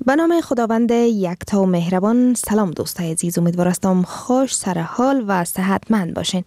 به نام خداوند یکتا و مهربان. سلام دوستای عزیز، امیدوارم خوش سر حال و صحتمند باشین.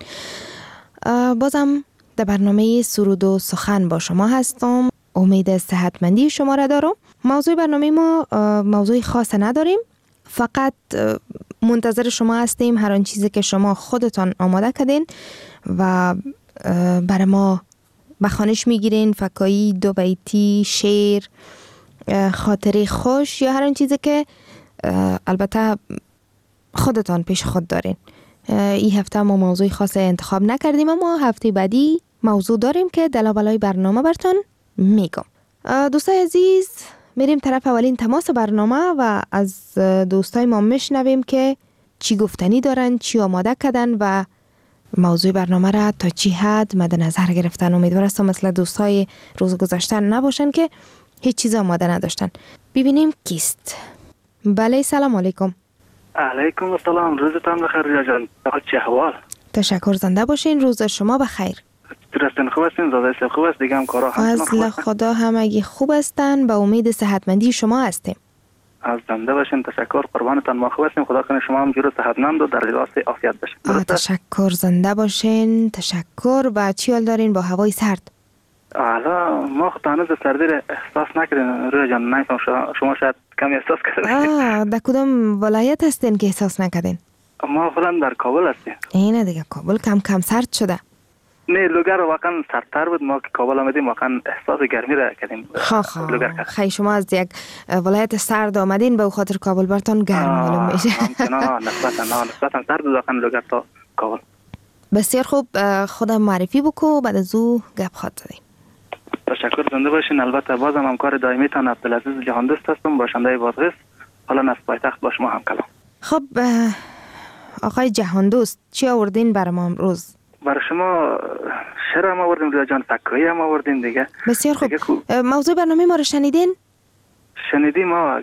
بازم در برنامه سرود و سخن با شما هستم. امید صحتمندی شما را دارم. موضوع برنامه ما موضوع خاص نداریم، فقط منتظر شما هستیم. هر آن چیزی که شما خودتان آماده کردین و برای ما بخوانش میگیرین، فکایی، دو بیتی، شعر، خاطره خوش یا هر آن چیزی که البته خودتان پیش خود دارین. این هفته ما موضوع خاص انتخاب نکردیم، اما هفته بعدی موضوع داریم که دلابلای برنامه براتون میگم. دوستای عزیز، میریم طرف اولین تماس برنامه و از دوستای ما میشنویم که چی گفتنی دارن، چی آماده کردن و موضوع برنامه را تا چی حد مد نظر گرفتن. امیدوارم مثل دوستای روز گذشته نباشن که هیچ چیز آماده نداشتن. ببینیم کیست. بله، سلام علیکم. علیکم السلام، روزتان بخیر ریا جان. چه احوال؟ تشکر، زنده باشین. روز شما بخیر. درستن، خوب هستین؟ زاده خوب است؟ دیگه هم کارا همچنان خوب از خدا همگی خوب هستن. به امید صحتمندی شما هستیم. از زنده باشین. تشکر، قربانتان. ما خوب هستیم. خدا کنه شما هم جور صحتمند و در لباس عافیت باشین. تشکر، زنده باشین. تشکر. و چی حال دارین با هوای سرد؟ حالا ما خود هنوز سردی را احساس نکردیم رویا جان. نمی‌فهم شما شاید کمی احساس کردین. در کدام ولایت هستین که احساس نکردین؟ ما خودم در کابل هستیم. اینه دیگه، کابل کم سرد شده. نه، لوگر واقعا سردتر بود. ما که کابل آمدیم واقعا احساس گرمی را کردیم. خیلی شما از یک ولایت سرد آمدین، به خاطر کابل برتون گرم معلوم میشه. همچنان نسبتا سرد بود واقعا لوگر تا کابل. بسیار خوب، خودم معرفی بکو بعد از او گپ خواهد زدیم. تشکر، زنده باشین. البته بازم همکار دائمی تان عبدالعزیز جهاندوست هستم، باشنده بادغیس. حالا از پایتخت با شما هم کلام. خب آقای جهاندوست، چی آوردین برای ما امروز؟ برای شما شعر هم آوردیم ریا جان، فکایی هم آوردیم دیگه. بسیار خوب. موضوع برنامه ما رو شنیدین؟ شنیدیم. ما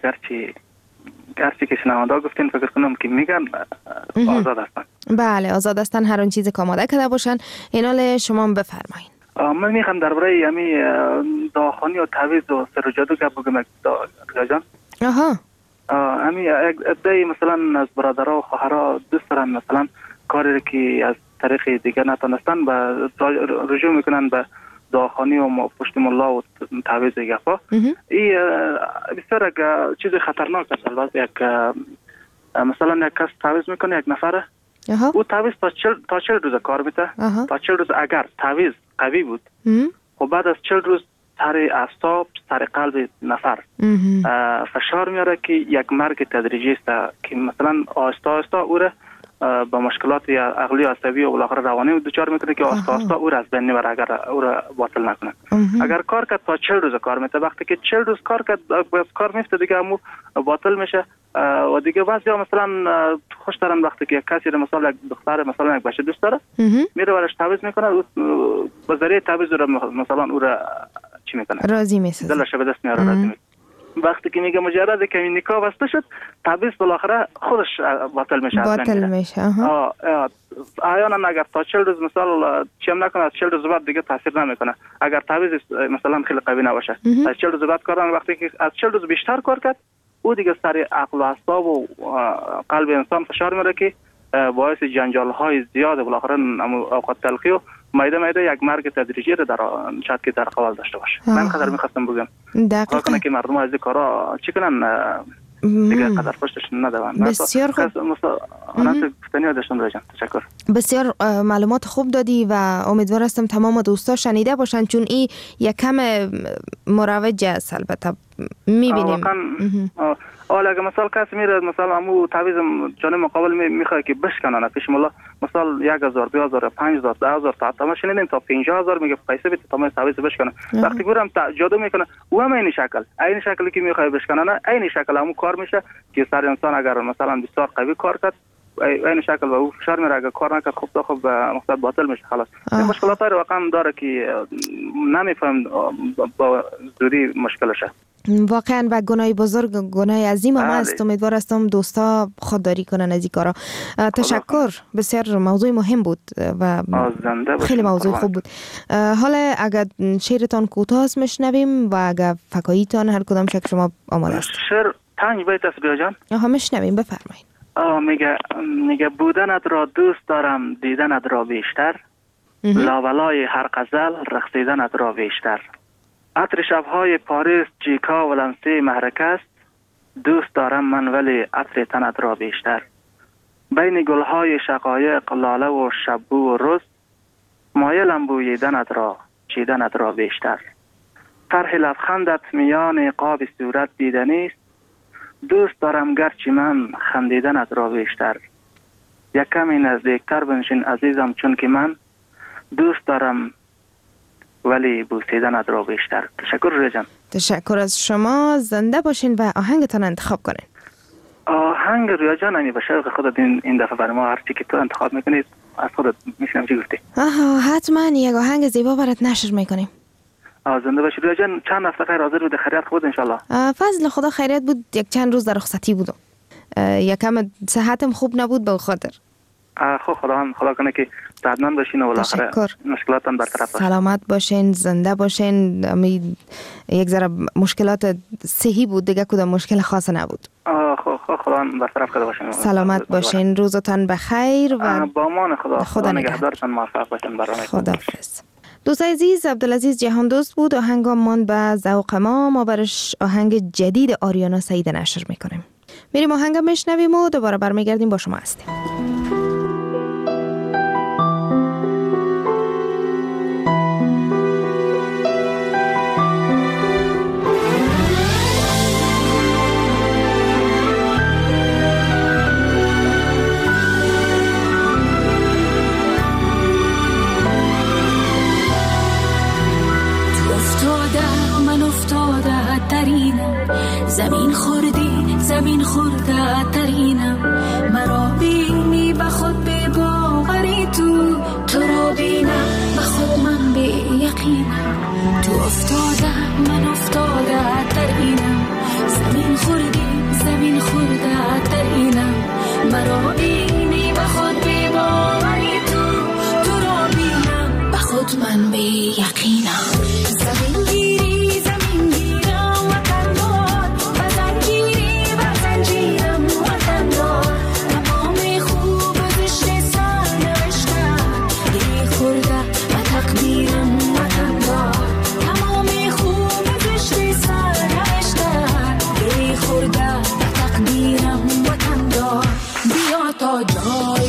گرچه که شنونده گفتین فکر کنم که میگن آزاد هستن. بله، آزاد هستن، هر اون چیزی که آماده کرده باشن. اینال شما بفرمایید. من میخوام درباره یمی داخانی و تعویض و سر و جادو گپ بگم ریا جان. امی عده مثلا از برادرها و خواهرها دوست دارن مثلا کاری که از طریق دیگه نتونستن و رجوع میکنن به داخانی و پشت ملا و تعویض گپا. این بسیار یک چیز خطرناک است. البته یک مثلا یک کس تعویض میکنه، یک نفره، او تعویض تا 40 روز کار میته. تا 40 روز اگر تعویض قوی بود، خب بعد از 40 روز سر اعصاب، سر قلب نفر فشار میاره که یک مرگ تدریجی است که مثلا آهسته آهسته او را با مشکلات عقلی و عصبی و بالاخره روانی دچار میکنه که آهسته آهسته او را از بین میبره اگر او را باطل نکنه. اگر کار کرد تا 40 روز کار میته، وقتی که 40 روز کار کرد باز کار میفته دیگه همو باطل میشه. و دیگه بعضیا مثلا خوش دارن وقتی که یک کسی مثلا یک دختر مثلا یک بچه دوست داره، میره برش تعویض میکنه، با ذریعه تعویض رو مثلا او را چی میکنه؟ راضی میسازه، دلش به دست میاره، راضی میکنه. وقتی که میگه مجرد که این نکاح بسته شد، تعویض بالاخره خودش باطل میشه. احیانا اگر تا 40 روز مثلا چیم نکنه، از 40 روز بعد دیگه تاثیر نمیکنه. اگر تعویض مثلا خیلی قوی نباشه، از 40 روز بعد کار، وقتی که از 40 روز بیشتر کار کرد، او دیگه سر عقل و اعصاب و قلب انسان فشار میاره که باعث جنجال های زیاد بالاخره اوقات تلخی و میده یک مرگ تدریجی رو در شاید که در قبال داشته باشه. من قدر میخواستم بگم دقیقاً کنه که مردم از این کارا چی کنن دیگه قدر پشتش ندوان. بسیار خوب. مثلا گفتنی داشتم راجع. تشکر. بسیار معلومات خوب دادی و امیدوار هستم تمام دوستا شنیده باشن، چون این یکم مروج است. البته میبینیم حالا اگه مثلا کسی میره مثلا امو تعویض جانب مقابل میخواد که بشکنن پیش مولا، مثلا 1000 2000 5000 10000 تا ما شنیدیم تا 50000 میگه پیسه بده تا ما تعویض بشکنه. وقتی برم جادو میکنه او هم این شکلی که میخواد بشکنه این شکل همو کار میشه که سر انسان اگر مثلا بسیار قوی کار کرد این شکل و او فشار میره، اگر کار نکرد خب مقصد باطل میشه خلاص. مشکلات های واقعا داره که نمیفهم با زودی مشکلشه. واقعا و گناه بزرگ، گناه عظیم هم است. امیدوار هستم دوستا خودداری کنن از این کارا. تشکر، بسیار موضوع مهم بود و خیلی موضوع خوب بود. حالا اگر شعرتان کوتاه میشنویم و اگر فکاییتان هر کدام شک شما آماده است. شعر 5 بیت است ریا جان. میشنویم، بفرمایید. میگه بودنت را دوست دارم، دیدنت را بیشتر، لاولای هر غزل رقصیدنت را بیشتر. عطر شبهای پاریس جیکا و لمسه محرک است، دوست دارم من ولی عطر تنت را بیشتر. بین گلهای شقایق لاله و شبو و رز، مایلم بوییدنت را چیدنت را بیشتر. طرح لبخندت میان قاب صورت دیدنی است، دوست دارم گرچه من خندیدنت را بیشتر. یک کمی نزدیکتر بنشین عزیزم، چون که من دوست دارم ولی بوسیدنت را بیشتر. تشکر ریا جان. تشکر از شما. زنده باشین و آهنگتان انتخاب کنین. آهنگ ریا جان به شوق خودت این دفعه برای ما هر چی که تو انتخاب میکنید از خودت میشنم چی گفتی. حتما یک آهنگ زیبا برات نشر میکنیم. زنده باشی ریا جان. چند هفته خیر حاضر بود؟ خیریت خود ان شاء الله. فضل خدا خیریت بود. یک چند روز در رخصتی بودم. یکم صحتم خوب نبود به خاطر. خدا کنه که صحتمند باشین و بالاخره مشکلاتم برطرف باشه. سلامت باشین، زنده باشین. یک ذره مشکلات صحی بود دیگه، کدام مشکل خاص نبود. خدا برطرف کرده باشین. سلامت باشین، روزتان بخیر و با امان خدا نگهدارتان، موفق باشین برنامه. خداحافظ. دوست عزیز، عبدالعزیز جهان دوست بود. آهنگام ماند به ذوق ما برش آهنگ جدید آریانا سعید نشر میکنیم. میریم آهنگ میشنویم و دوباره برمیگردیم با شما هستیم. زمین خورده ترینم، مرا بینی به خود به باوری، تو را بینم به خود من به یقینم. تو افتاده من افتاده ترینم، زمین خورده ترینم، مرا بینی به خود به باوری، تو را بینم به خود من به یقینم. زمین گیری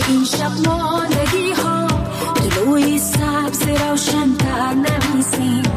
روشن تر نمیسیم،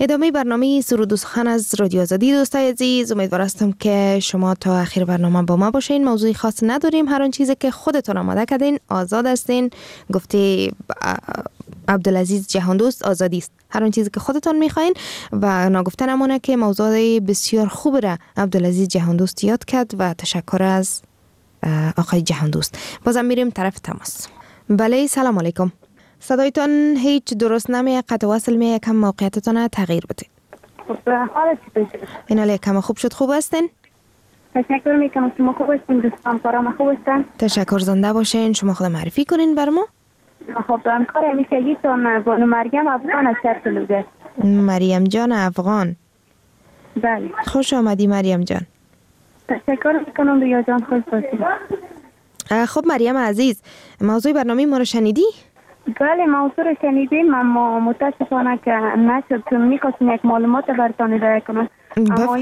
ادامه برنامه سرود و سخن از رادیو آزادی. دوستای عزیز، امیدوار هستم که شما تا آخر برنامه با ما باشین. موضوعی خاص نداریم، هر آن چیزی که خودتون آماده کردین آزاد هستین. گفته عبدالعزیز جهاندوست آزادی است، هر آن چیزی که خودتون میخواین. و ناگفته نمونه که موضوع بسیار خوب را عبدالعزیز جهاندوست یاد کرد و تشکر از آقای جهاندوست. بازم میریم طرف تماس. بله، سلام علیکم. صدایتان هیچ درست نمیه، قطع وصل میه، کم موقعیتتان تغییر بده. حالت چطور؟ این حاله کم خوب شد. خوب هستین؟ تشکر میکنم. شما خوب هستین؟ دوستان کارام خوب هستن؟ تشکر، زنده باشین. شما خود معرفی کنین بر ما. خب همکار همیشگیتون بانو مریم افغان از شهر لوگر. مریم جان افغان. بله. خوش آمدی مریم جان. تشکر میکنم ریا جان، خوش باشین. خب مریم عزیز، موضوع برنامه ما رو شنیدی؟ بله، موضوع رو شنیدیم، اما متاسفانه که نشد، چون میخواستیم یک معلومات براتون ارائه کنم اما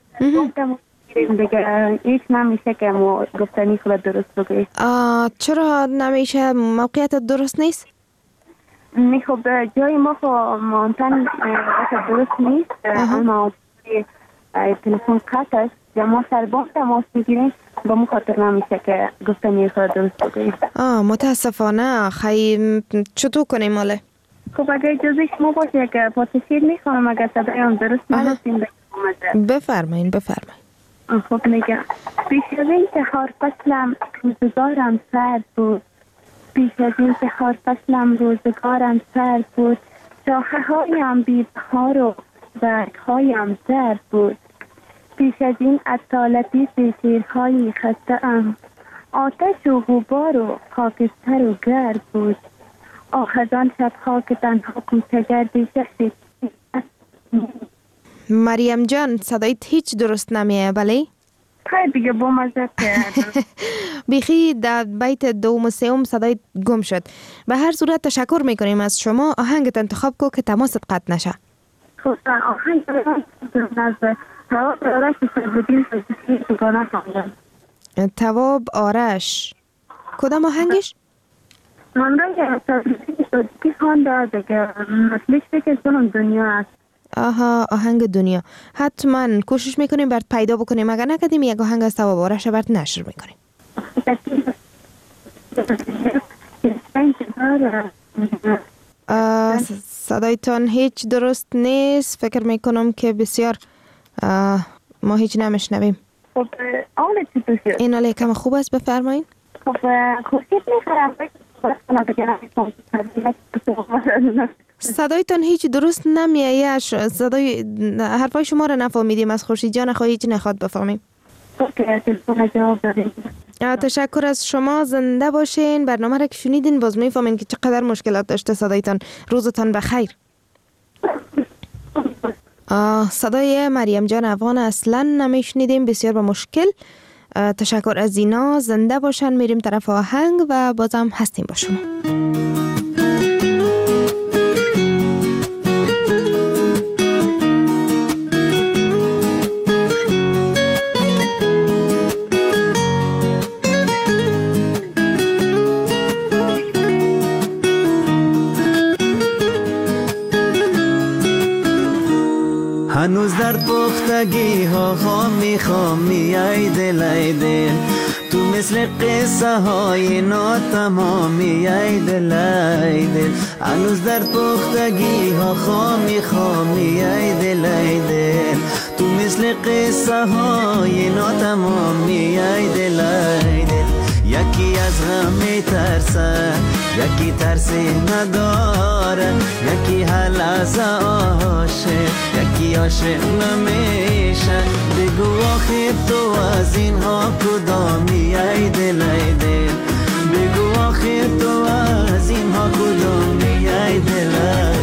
دیگه هیچ نمیشه که ما گفتنی خود درست بگوییم. چرا نمیشه؟ موقعیت درست نیست؟ خب جای ما خب مانتن درست نیست، اما تلفن قطع است یا ما سربان تماس میگیریم، با مو خاطر نمیشه که گفتنی خود درست بگوییم. متاسفانه. خیلی چطور کنیم ماله؟ خب اگر اجازه شما باشه که پاسشیر میخوام اگر صدایم درست نرسیم بفرمایین. خب میگم پیش از این که هر فصلم روزگارم سرد بود، پیش از این که هر فصلم روزگارم سرد بود، شاخه هایم بی بهار و برگ هایم زرد بود، پیش از این اطالتی شیرهایی خسته ام، آتش و غبار و خاکستر و گرد بود، آخذان شبها که تنها کوچه گردی شخصی. مریم جان، صدایت هیچ درست نمیه. بله؟ خیلی دیگه با مزد بیخی در بیت دوم و سوم صدایت گم شد. به هر صورت تشکر میکنیم از شما. آهنگت انتخاب کو که تماست قطع نشه. خب آهنگ تواب آرش. کدام آهنگش؟ من را که خانده دیگه مثلش که سنم دنیا است. آهنگ دنیا. حتما کوشش میکنیم برات پیدا بکنیم. اگر نکردیم یک آهنگ از تواب آرش برات نشر میکنیم. صدایتان هیچ درست نیست. فکر میکنم که بسیار ما هیچ نمیشنویم. خب آن چطور شد؟ این حالا کم خوب است، بفرمایین. خب خورشید میخورم صدایتان هیچ درست نمیایه. صدای حرفای شما را نفهمیدیم. از خورشید جان خواهی هیچ نخواد بفهمیم. تشکر از شما. زنده باشین. برنامه را که شنیدین باز میفهمین که چقدر مشکلات داشته صدایتان. روزتان بخیر. صدای مریم جان افغان اصلا نمیشنیدیم، بسیار با مشکل. تشکر از اینا. زنده باشن. میریم طرف آهنگ و بازم هستیم با شما. هنوز در پختگی ها خامی ای دل تو مثل قصه های ناتمامی ای دل هنوز در پختگی ها خامی ای دل تو مثل قصه های ناتمامی ای دل یکی از غم میترسه، یکی ترسی نداره، یکی هر لحظه عاشق، یکی عاشق نمیشه. بگو آخر تو از اینها کدامی ای دل بگو آخر تو از اینها کدامی ای دل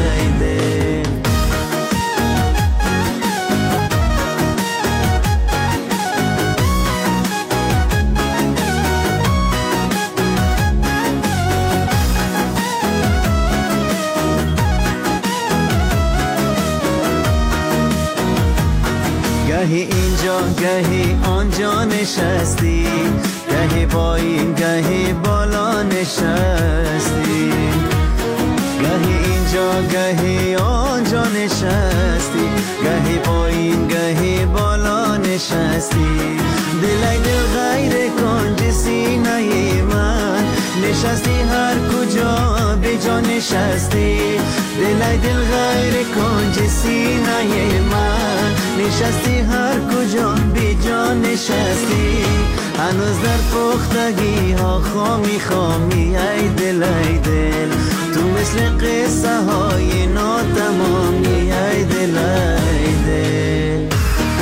گهی اینجا گهی آنجا نشستی، گهی پایین گهی بالا نشستی، گهی اینجا گهی آنجا جا نشستی، گهی پایین گهی بالا نشستی. دلای دل غیر کنج سینه من نشستی، هر کجا به جا نشستی. دلای دل غیر کنج سینه من نشستی، هر کجا به جا نشستی. هنوز در پختگی ها خامی خامی ای دل ای دل، تو مثل قصه های ناتمامی ای دل ای دل.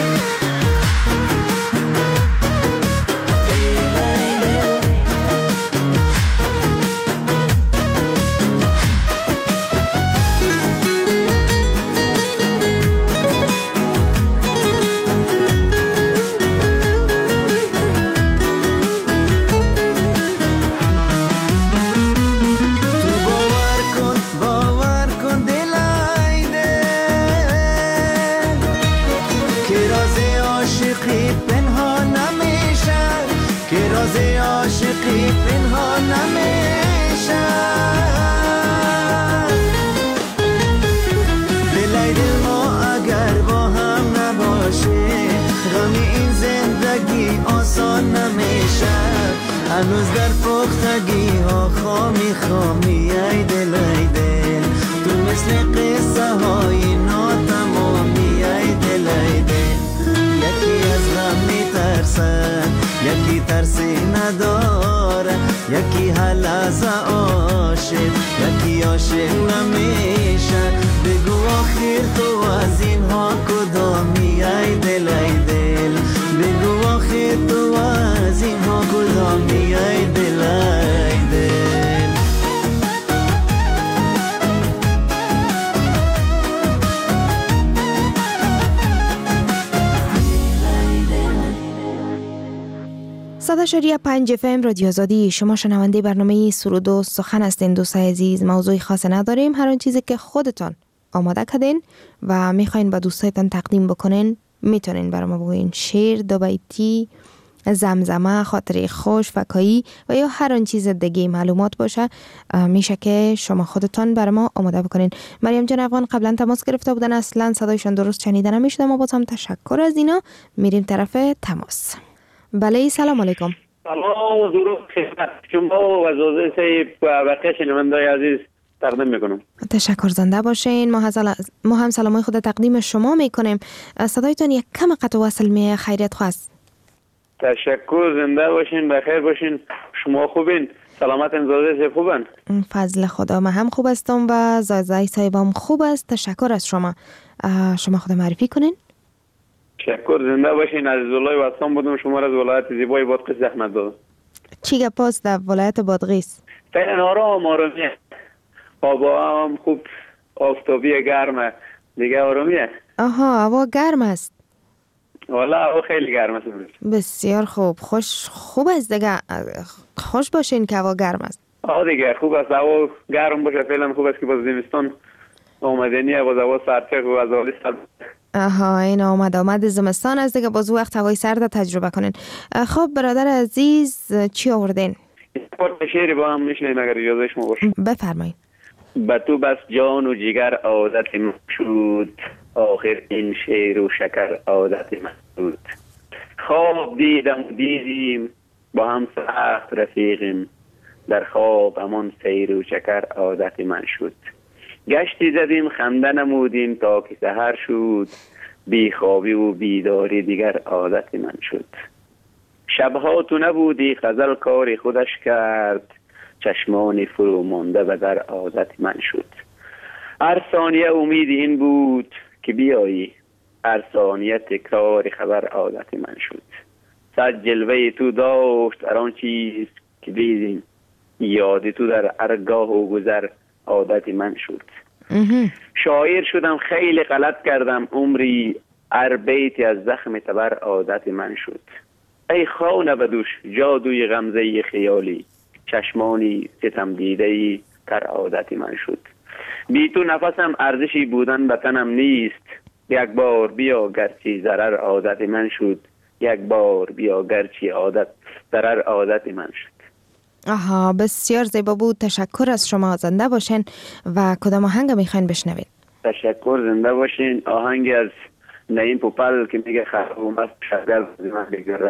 عاشقی پنهان نمیشه، دلای دل ما اگر با هم نباشه، غم این زندگی آسان نمیشه. هنوز در پختگی ها خامی خامی ای دل ای دل، تو مثل قصه های ناتمامی ای دل ای دل. یکی از غم میترسد، یکی ترسی نداره، یکی حل از عاشق، یکی عاشق نمیشه. بگو آخر تو از اینها کدامی ای دل ای دل، بگو آخر تو از اینها کدامی ای دل ای دل. صداشاری 5 FM رادیو آزادی، شما شنونده برنامه سرود و سخن هستین. دوستای عزیز، موضوعی خاص نداریم، هر آن چیزی که خودتان آماده کردین و میخواین با دوستایتان تقدیم بکنین میتونین برام بگوین. شعر، دو بیتی، زمزمه، خاطره خوش، فکایی و یا هر آن چیز دیگه معلومات باشه میشه که شما خودتان برام آماده بکنین. مریم جان افغان قبلا تماس گرفته بودن، اصلا صدایشان درست شنیده نمیشد، اما بازم تشکر از اینا. میریم طرف تماس. بله، سلام علیکم. سلام و درود خدمت شما و زوزه سیب و بقیه شنونده‌های عزیز تقدیم میکنم. تشکر، زنده باشین. ما هم سلامای خود تقدیم شما میکنیم. صدایتان یک کم قطع وصل می خیریت خواست. تشکر، زنده باشین، بخیر باشین. شما خوبین؟ سلامت زوزه سیب خوبن؟ فضل خدا، من هم خوب هستم و زوزه صاحبم خوب است. تشکر از شما. شما خود معرفی کنین. تشکر، زنده باشین. از ولایت وستان بودم، شما را از ولایت زیبای بادغیس زحمت دادم. چی گپاست در ولایت بادغیس؟ فعلا آرامیه. هوا هم خوب آفتابی گرمه دیگه، آرامیه. آها، هوا گرم است. والا هوا خیلی گرم است. بسیار خوب، خوب است دیگه. خوش باشین که هوا گرم است. دیگه خوب است هوا گرم باشه. فعلا خوب است که باز زمستان آمدنیه، باز هوا سرد و از حالی سرد. آها، این آمد زمستان است دیگه، باز وقت هوای سرد تجربه کنین. خب برادر عزیز، چی آوردین؟ شعری با هم میشنیم اگر اجازه شما باشه. بفرمایید. به تو بس جان و جگر عادت من شد، آخر این شیر و شکر عادت من شد. خواب دیدیم با هم سخت رفیقیم، در خواب همان سیر و شکر عادت من شد. گشتی زدیم خنده نمودیم تا که سحر شد، بی خوابی و بیداری دیگر عادت من شد. شبها تو نبودی غزل کار خودش کرد، چشمان فرو مانده و در عادت من شد. هر ثانیه امید این بود که بیایی، هر ثانیه تکرار خبر عادت من شد. صد جلوه تو داشت هر آن چیز که دیدیم، یاد تو در ارگاه و گذر عادت من شد. شاعر شدم خیلی غلط کردم عمری، هر بیتی از زخم تبر عادت من شد. ای خانه بدوش جادوی غمزه خیالی، چشمانی ستم دیدهی تر عادت من شد. بی تو نفسم ارزشی بودن به تنم نیست، یک بار بیا گرچه ضرر عادت من شد. یک بار بیا گرچه ضرر عادت من شد. آها، بسیار زیبا بود. تشکر از شما. زنده باشین. و کدام آهنگ میخواین بشنوید؟ تشکر، زنده باشین. آهنگی از نعیم پوپل که میگه خراب و مست شبگر من بگذر.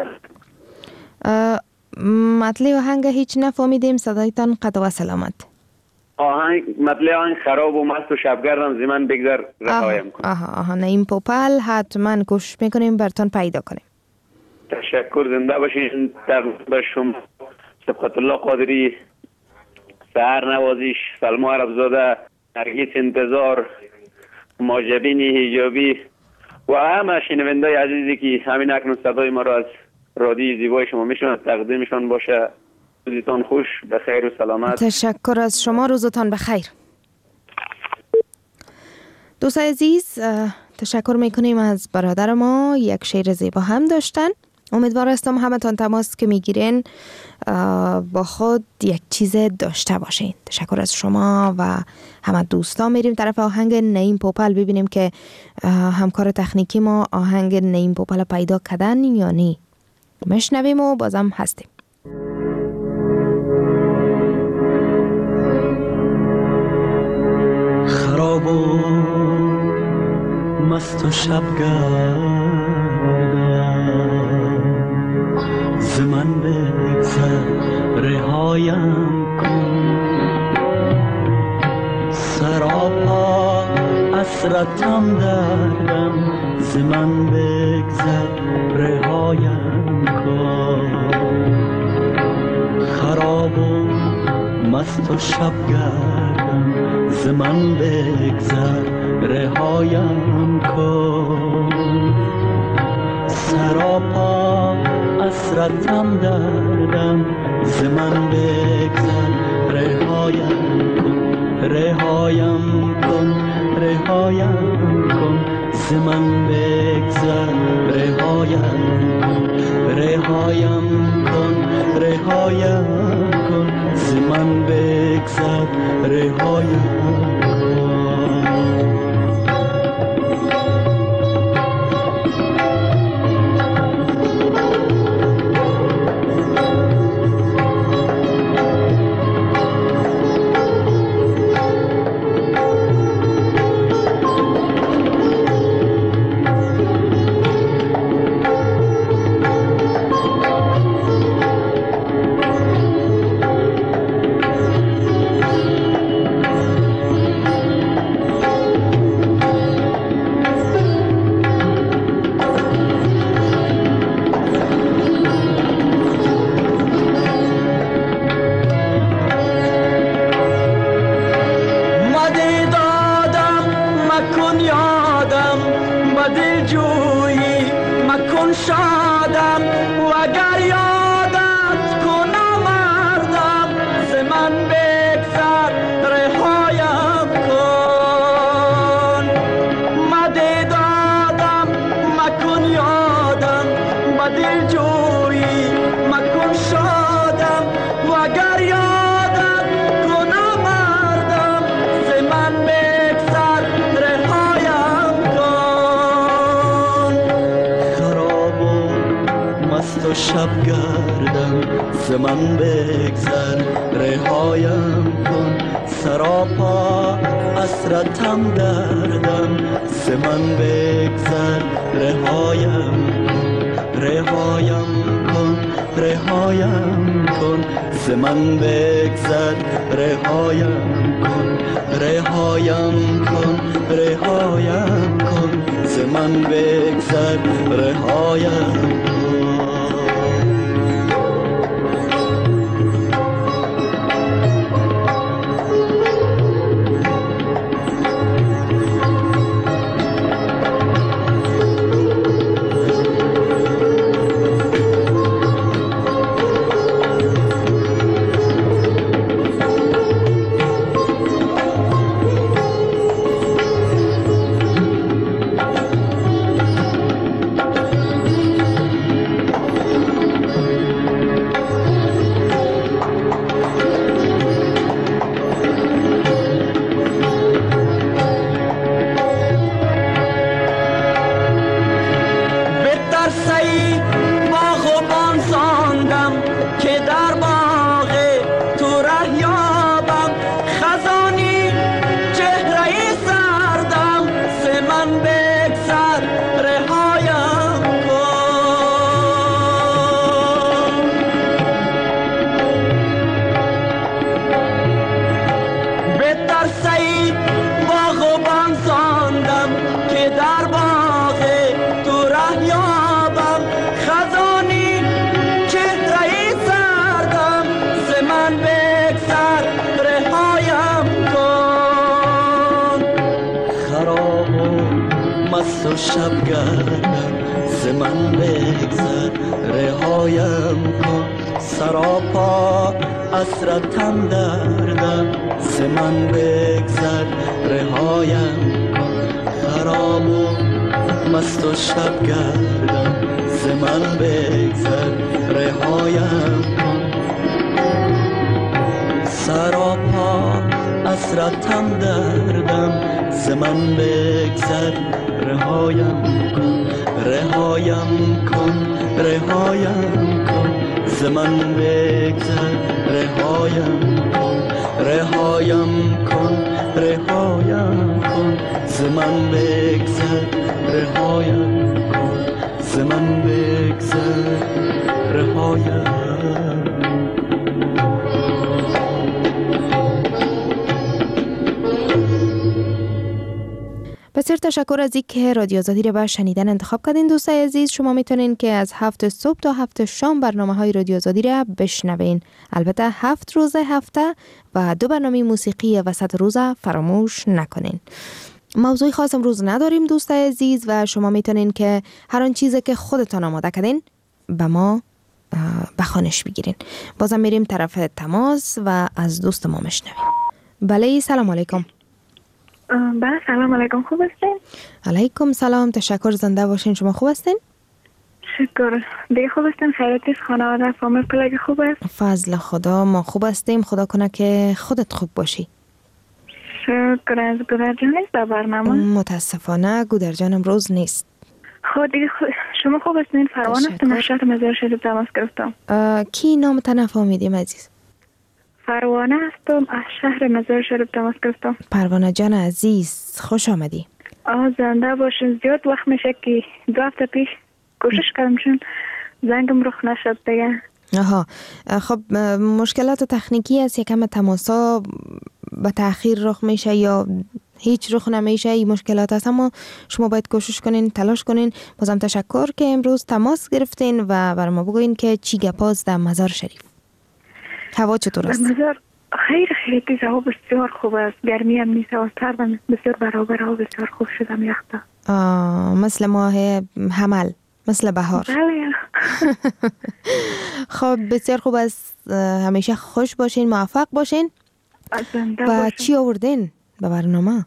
مطلع آهنگ هیچ نفهمیدیم، صدایتان قطع و سلامت. مطلع آهنگ خراب و مست و شبگردم زمن بگذر رهایم کن. آها نعیم پوپل، حتما کوشش میکنیم برتون پیدا کنیم. تشکر، زنده باشین. در شما سبقت الله قادری، سهر نوازیش، سلما عربزاده، نرگس انتظار، ماجبین حجابی و همه شنوندای عزیزی که همین اکنون صدای ما را از رادیوی زیبای شما میشنن، تقدیمشان باشه. روزتان خوش، بخیر و سلامت. تشکر از شما، روزتان بخیر. دوست عزیز، تشکر میکنیم از برادر ما، یک شعر زیبا هم داشتن. امیدوار هستم همه تان تماس که میگیرین با خود یک چیز داشته باشین. تشکر از شما و همه دوستا. میریم طرف آهنگ نعیم پوپل ببینیم که همکار تکنیکی ما آهنگ نعیم پوپل پیدا کردن یا نه. مشنویم و بازم هستیم. خراب و مست و شبگردم ز من بگذر رهایم کن، سراپا حسرتم دردم ز من بگذر رهایم کن. خراب و مست و شبگردم ز من بگذر رهایم کن، سراپا حسرتم دردم ز من بگذر رهایم کن، رهایم کن، رهایم کن ز من بگذر رهایم کن، رهایم کن، رهایم کن ز من بگذر رهایم شبگردم ز من بگذر رهایم کن، سراپا حسرتم دردم ز من بگذر رهایم کن، رهایم کن، رهایم کن ز من بگذر رهایم کن، رهایم کن، رهایم کن ز من بگذر رهایم کن. مست و شبگردم ز من بگذر رهایم کن سراپا حسرتم دردم ز من بگذر رهایم کن خراب و مست و شبگردم ز من بگذر رهایم کن سراپا حسرتم دردم ز من بگذر رهایم کن رهایم کن رهایم کن ز من بگذر رهایم کن رهایم کن رهایم کن ز من بگذر رهایم کن ز من بگذر رهایم. بسیار تشکر از اینکه رادیو آزادی را برای شنیدن انتخاب کردین دوستای عزیز. شما میتونین که از 7 صبح تا 7 شام برنامه‌های رادیو آزادی را بشنوین. البته 7 روز هفته و 2 برنامه موسیقی وسط روز فراموش نکنین. موضوعی خاص امروز نداریم دوستای عزیز و شما میتونین که هر آن چیزی که خودتان آماده کردین به ما بخوانش بگیرین. بازم میریم طرف تماس و از دوست ما میشنویم. بله سلام علیکم. بله سلام علیکم، خوب هستین؟ علیکم سلام، تشکر، زنده باشین. شما خوب هستین؟ شکر. دیگه خوب هستین؟ خیرات است؟ خانواده فامیل کلاگ خوب است؟ فضل خدا ما خوب هستیم. خدا کنه که خودت خوب باشی. شکر. از گودرجان نیست در برنامه؟ متاسفانه گودرجان امروز نیست. خود دیگه شما خوب هستین؟ فروان هستم از شهر مزار شریف تماس گرفتم. کی نام نفهمیدیم عزیز؟ پروانه هستم از شهر مزار شریف تماس گرفتم. پروانه جان عزیز خوش آمدی. زنده باشین. زیاد وقت میشه که 2 هفته پیش کوشش کردم چون زنگم رخ نشد دیگه. آها خب مشکلات تکنیکی است، یکم تماسا به تأخیر رخ میشه یا هیچ رخ نمیشه، این مشکلات هست، اما شما باید کوشش کنین، تلاش کنین. بازم تشکر که امروز تماس گرفتین و برای ما بگوین که چی گپاست در مزار شریف. هوا چطور است؟ مزار خیلی تیز، هوا بسیار خوب است، گرمی هم نیست، هوا سرد بسیار برابر، هوا بسیار خوب شدم یخته. مثل ماه حمل، مثل بهار. بله. خب بسیار خوب است، همیشه خوش باشین، موفق باشین. و چی آوردین به برنامه؟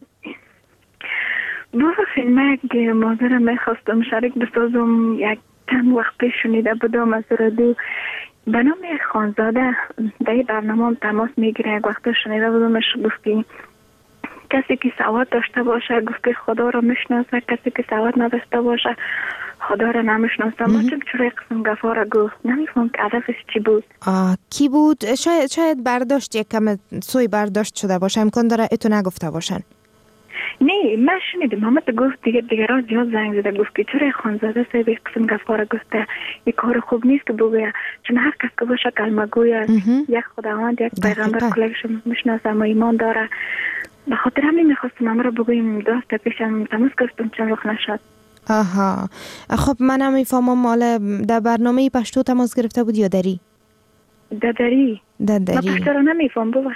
بخشین من یک موضوع میخواستم شریک بسازم. یک چند وقت پیش شنیده بودم از رادیو به نام یک خانزاده در برنامه تماس میگیره. یک وقت شنیده بودمش گفت که کسی که سواد داشته باشه گفت که خدا را میشناسه، کسی که سواد نداشته باشه خدا را نمیشناسه. ما چرا یک قسم گفا را گفت، نمیفهم که هدفش چی بود. کی بود؟ شاید برداشت یک کم سوی برداشت شده باشه، امکان داره اتو نگفته باشن. نه من شنیدم محمد گفت دیگه را زیاد زنگ زده گفت که چرا خانزاده صاحب یک قسم گفا را گفته، یک کار خوب نیست که بگویه، چون هر کس که باشه کلمه گویه، یک خداوند یک پیغمبر کلکش میشناسه و ایمان داره. به خاطر همین میخواستم امر رو بگویم. 2 هفته پیشم تماس گرفتم چون رخ نشد. آها خب من هم میفهمم مال در برنامه پشتو تماس گرفته بود یا دری؟ دری. من پشتو رو نمیفهم بباشه.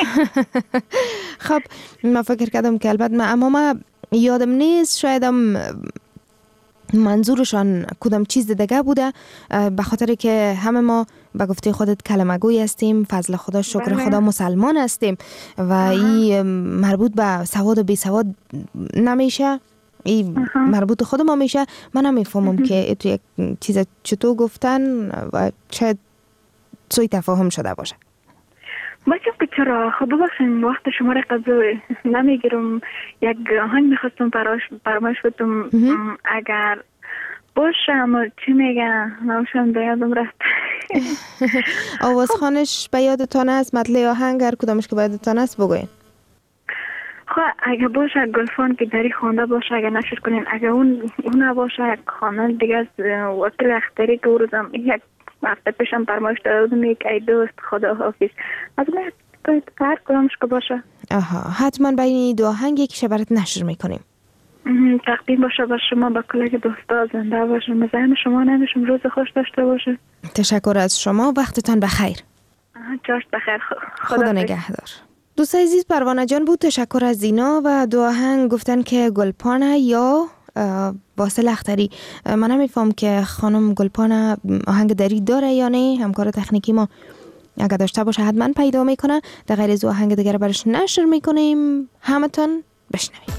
خب من فکر کردم که البته اما من یادم نیست، شایدم منظورشان کدام چیز دیگه بوده، به خاطر که همه ما به گفته خودت کلمه گوی هستیم، فضل خدا شکر خدا مسلمان هستیم و این مربوط به سواد و بی سواد نمیشه، این مربوط خود ما میشه. من نمیفهمم که تو یک چیز چطور گفتن و شاید سوی تفاهم شده باشه. باشم که چرا خب ببخشین وقت شما را قضا نمیگیرم. یک آهنگ میخواستم فرمایش بدم اگر باشه، اما چی میگن نوشم به یادم رفت. آواز خانش به یادتان است؟ مطلع آهنگ هر کدامش که به یادتان است بگوین. خب اگه باشه گلفان که داری خونده باشه، اگه نشر کنین، اگه اون نباشه یک خانه دیگه از وکیل اختری که روزم یک وقت پیشم فرمایش داده بودم یک ای دوست خدا حافظ. از من هر کدامش که باشه. حتما بین این 2 آهنگ یکیش برات نشر میکنیم. تقدیم باشه با شما، با کلاگ دوستا، زنده باشم، مزاحم شما نمیشم، روز خوش داشته باشه. تشکر از شما، وقتتان بخیر. جاش بخیر. خدا نگهدار. دوست عزیز پروانه جان بود، تشکر از اینا. و دو آهنگ گفتن که گلپانه یا واسل اختری. من نمیفهم که خانم گلپانه آهنگ دری داره یا نه. همکار تکنیکی ما اگر داشته باشه حتما پیدا میکنه. در غیر از آهنگ دیگر برش نشر میکنیم، همتون بشنوید.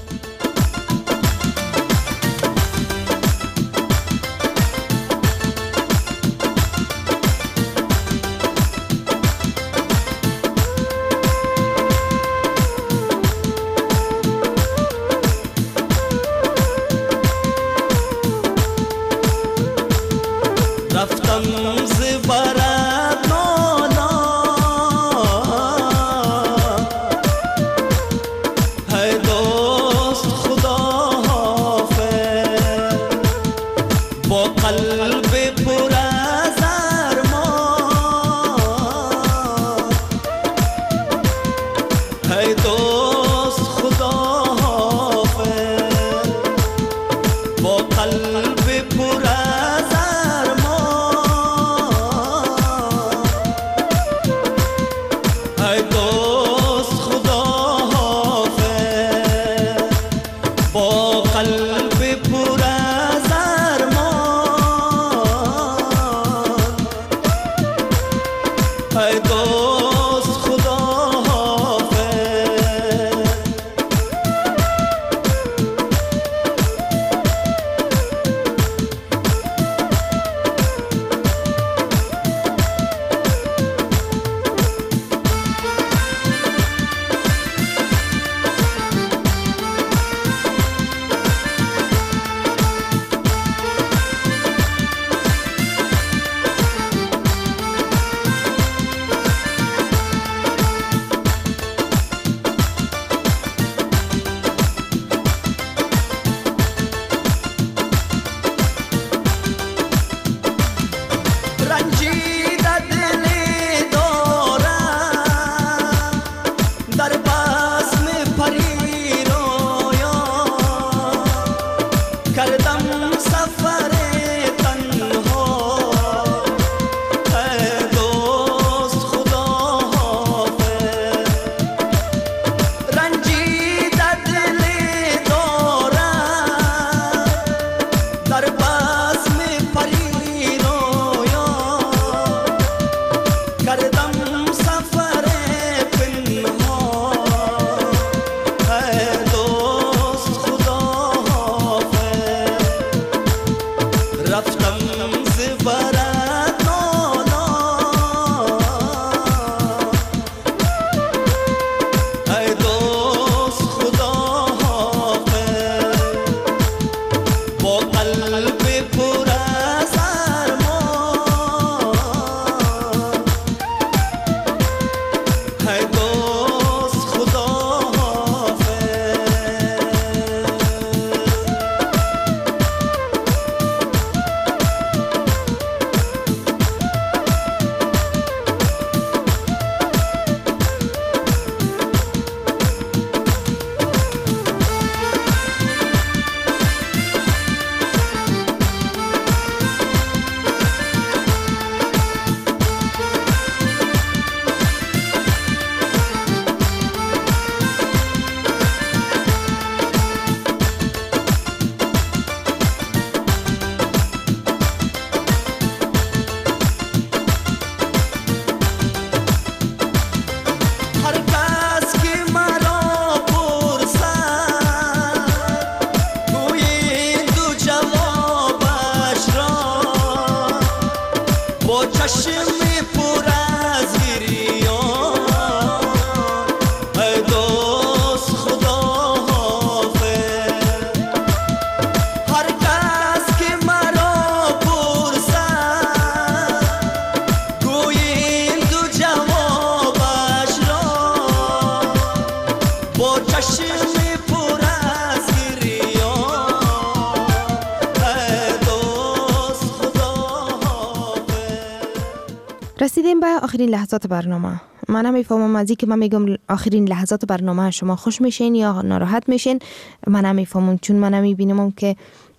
رسیدیم به آخرین لحظات برنامه. من نمیفهمم از اینکه من میگم آخرین لحظات برنامه شما خوش میشین یا ناراحت میشین. من نمیفهمم، چون من نمیبینم که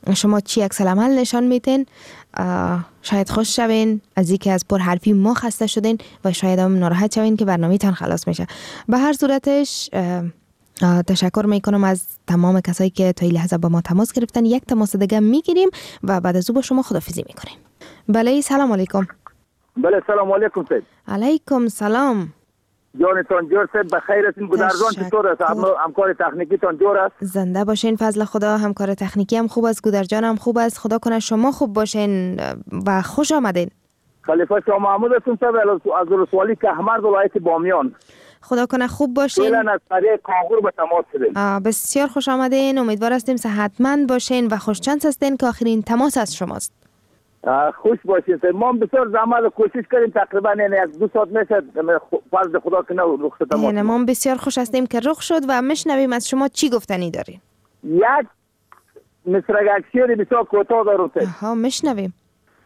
شما چی عکس العمل نشان میتین؟ شاید خوش شوین از اینکه از پرحرفی ما خسته شدین و شاید هم ناراحت شوین که برنامه‌تان خلاص میشه. به هر صورتش تشکر میکنم از تمام کسایی که تا این لحظه با ما تماس گرفتن. یک تماس دیگه میگیریم و بعد از او با شما خداحافظی میکنیم. بله سلام علیکم. بله سلام علیکم سید. علیکم سلام. جانتان جور سید بخیر هستین؟ گودرجان چطور است؟ همکار تکنیکی تان جور است؟ زنده باشین فضل خدا. همکار تکنیکی هم خوب است، گودرجان هم خوب است. خدا کنه شما خوب باشین و خوش آمدین. خلیفه شاه محمود هستم صاحب از رسوالی کهمرد ولایت بامیان. خدا کنه خوب باشین. فعلا از قریه کاغور به تماس شدیم. بسیار خوش آمدین. امیدوار هستیم صحتمند باشین و خوش چانس هستین که آخرین تماس از شماست. خوش باشین. ما بسیار زحمت کوشش کردیم، تقریبا یک 2 ساعت میشه فرض خدا کنه رخصت تماس. ما بسیار خوش هستیم که رخ شد و میشنویم از شما چی گفتنی دارین. یک مصرع شعر بسیار کوتاه دارم. میشنویم.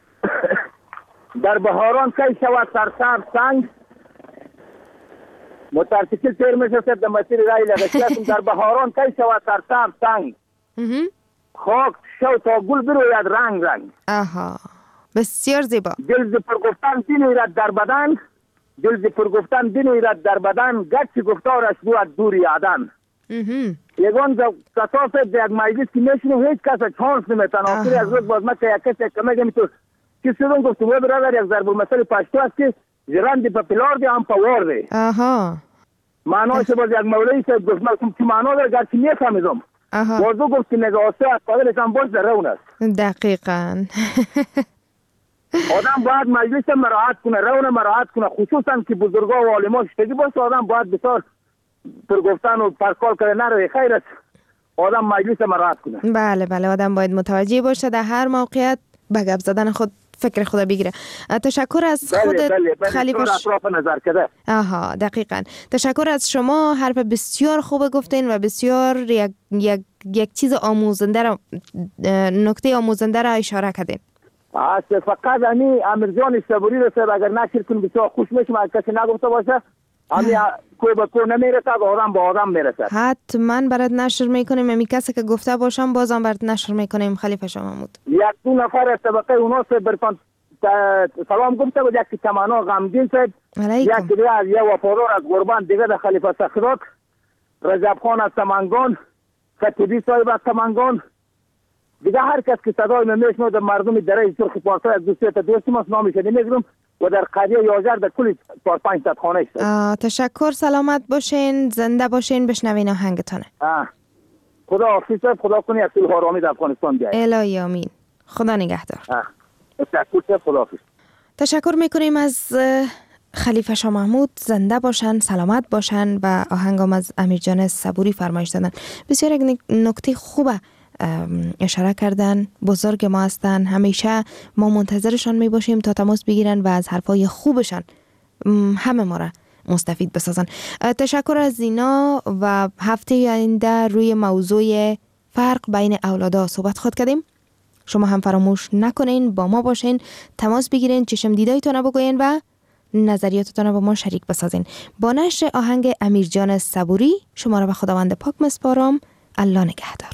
در بهاران کی شود سرسبز سنگ، مترسکل تیر میشه سب در مسیر رای لغشیتم. در بهاران کی شود سرسبز سنگ، خاک شو تا گل بروید رنگ رنگ. بسیار زیبا. دل ز پرگفتن بنویرد در بدن، دل ز پرگفتن بنویرد در بدن، گرچه گفتارش بود دور یادن. یگان کساس در یک مجلس که میشینیم هیچ کس چانس نمیتن. آخری از روز باز که یک کسی کمه میتون که سیدون گفتم و برادر یک ضرب المثل پشتو است که جراندی پا پلار دی هم پا وارده. معناش باز یک مولوی سید گفت من که معنا داره گرچه میفهمیدم. بازو گفت که نگاسته از قادرش هم باز در رون است. دقیقاً. آدم باید مجلس مراعات کنه، رون مراعات کنه، خصوصا که بزرگا و عالما شتگی باشه. آدم باید بسیار پرگفتن و پرکال کنه نروی. خیر است آدم مجلس مراعات کنه. بله آدم باید متوجه باشه در هر موقعیت به گپ زدن خود فکر خدا بگیره. تشکر از خودت خلیفه اطراف نظر کرده. دقیقاً. تشکر از شما. حرف بسیار خوب گفتین و بسیار یک چیز آموزنده را، نکته آموزنده را اشاره کردین. فقط امیر جان صبوری رو سر اگر نشر کنیم بسیار خوش میشم. از کسی نگفته باشه کوی به کوی نمیرسد، آدم با آدم میرسد. حتما برات نشر میکنیم. امی کسی که گفته باشم بازم برات نشر میکنیم. خلیفه شاه محمود. 1-2 نفر از طبقه اونا سے برتان سلام گفته بود. یکی تمانا غمگین شد، یکی دیگه از یه وفادار از قربان دیگه در خلیفه سخرات، رجب خان از سمنگان، فتیبی صاحب از سمنگان، دیگه هر کس که صدای من میشنود در مردم دره سرخ پارسا از دوستی تا دوستی ماست نامش نمیگرم و در قریه یازر در کل 4-5 تا خانه است. تشکر. سلامت باشین، زنده باشین. بشنوین آهنگتونه. خدا حافظ. خدا کنی از صلح و آرامی در افغانستان بیاید. الهی آمین. خدا نگهدار. تشکر. خدا حافظ. تشکر میکنیم از خلیفه شاه محمود. زنده باشن، سلامت باشن. و آهنگم از امیرجان صبوری فرمایش دادن. بسیار یک نکته خوبه اشاره کردن. بزرگ ما هستن، همیشه ما منتظرشان می باشیم تا تماس بگیرن و از حرفای خوبشان همه ما را مستفید بسازن. تشکر از اینا. و هفته آینده روی موضوع فرق بین اولادها صحبت خود کردیم. شما هم فراموش نکنین با ما باشین، تماس بگیرین، چشم دیدایتون بگوین و نظریاتتون با ما شریک بسازین. با نشر آهنگ امیرجان صبوری شما را به خداوند پاک مسپارم. الله نگهدار.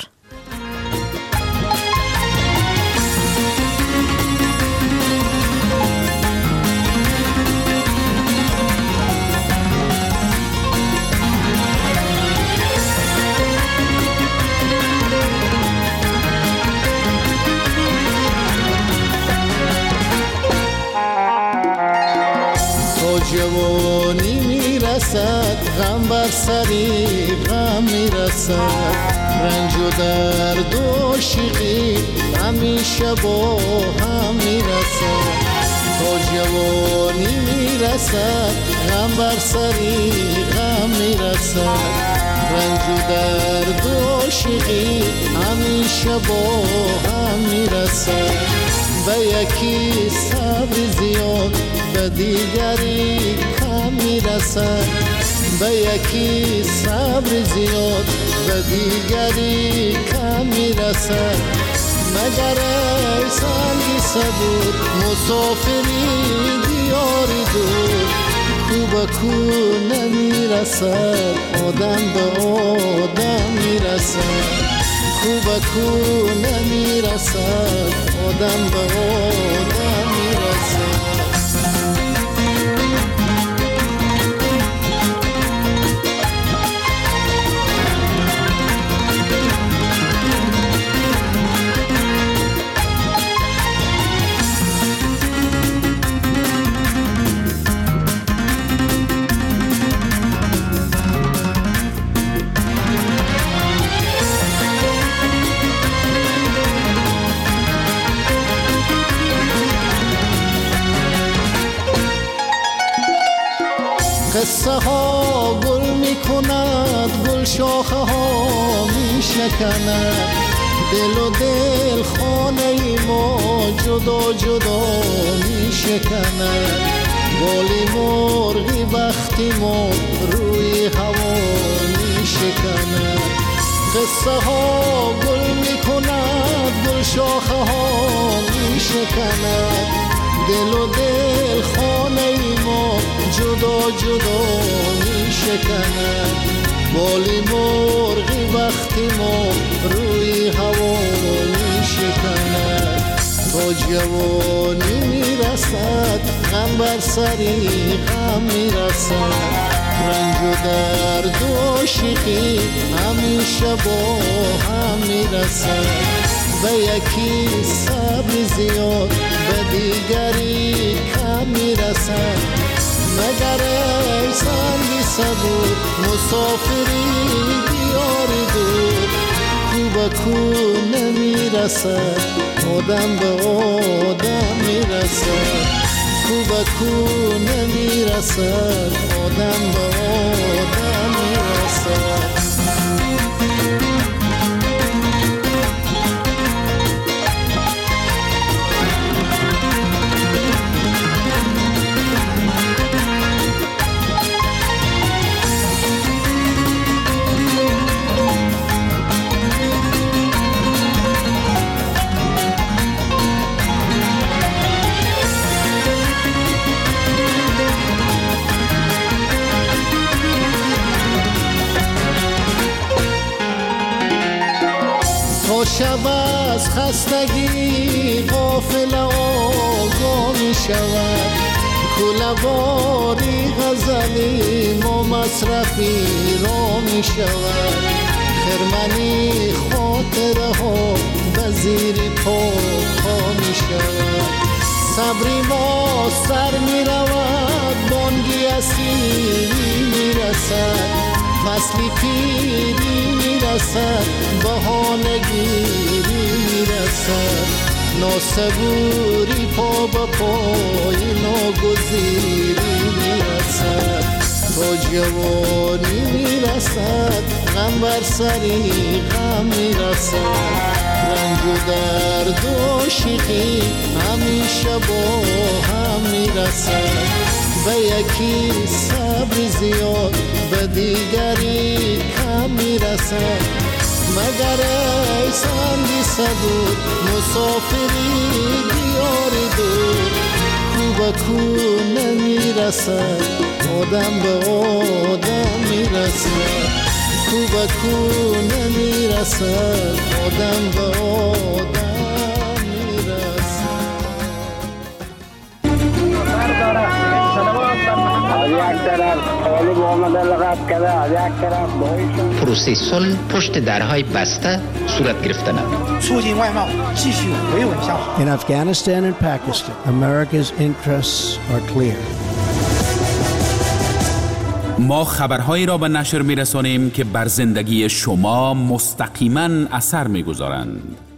جوانی میرسد، غم بر سری غم میرسد، رنج و درد و شیقی همیشه با هم میرسد. تا جوانی میرسد، غم بر سری غم میرسد، رنج و درد و شیقی همیشه با هم میرسد. به یکی صبر زیاد به دیگری کم میرسد، به یکی صبر زیاد به دیگری کم میرسد. مگر ای سنگی سبود مسافری دیاری دور، کو به کو نمیرسد آدم به آدم میرسد، کو نمیرسد آدم به آدم میرسد. قصه ها گل می کند، گل شاخه ها می شکند، دل و دل خانه ما جدا جدا می شکند. بالی مرغی بختی ما روی هوا می شکند. قصه ها گل می کند، گل شاخه ها می شکند، دل و دل خانه ما جدا جدا می شکند. بالی مرغی وقتی ما روی هوا می شکند. تا جوانی می رسد غم بر سری غم می رسد، رنج و درد و عاشقی همیشه با هم می رسد. به یکی صبر زیاد به دیگری کم می رسد، مگر ای سنگی صبور مسافری دیاری دور. کو به کو نمی رسد آدم به آدم می رسد، کو به کو نمی رسد آدم به آدم می رسد. شب از خستگی غافل آگاه می شود، کله‌واری غزلی ما مصرفی را می شود. خرمنی خاطره ها به زیر پا می شود، صبری ما سر می رود، بانگی اسیری می رسد، فصلی پیری می رسد، بهانگیری می رسد. ناسبوری پا به پای ناگزیری می رسد. تا جوانی می رسد غم بر سری غم می رسد، رنج و درد و عاشقی همیشه با هم می رسد. به یکی صبر زیاد به دیگری کم می رسد، مگر ای سنگی صبور مسافری دیاری دور. کو به کو نمی رسد آدم به آدم می رسد، کو به کو نمی رسد آدم به آدم می رسد. پروسه صلح پشت درهای بسته صورت گرفته نمود. In Afghanistan and Pakistan, America's interests are clear. ما خبرهایی را به نشر می‌رسانیم که بر زندگی شما مستقیما اثر می‌گذارند.